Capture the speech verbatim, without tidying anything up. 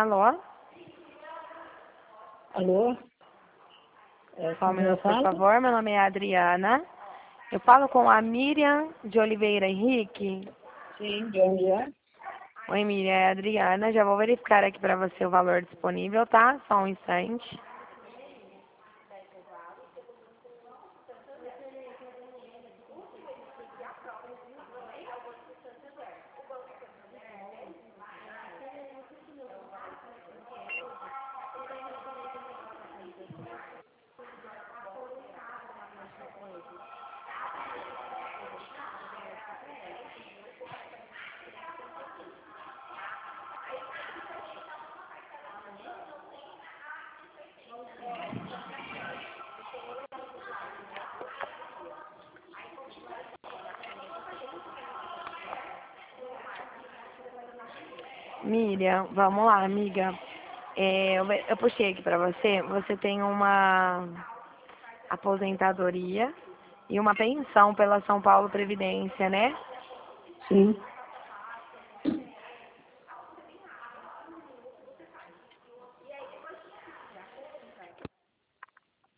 Alô? Alô? É, Só um quem eu minuto, por falo? favor. Meu nome é Adriana. Eu falo com a Miriam de Oliveira Henrique. Sim, de onde é? Oi, Miriam, é a Adriana. Já vou verificar aqui para você o valor disponível, tá? Só um instante. Miriam, vamos lá, amiga. É, eu, eu puxei aqui para você. Você tem uma aposentadoria e uma pensão pela São Paulo Previdência, né? Sim.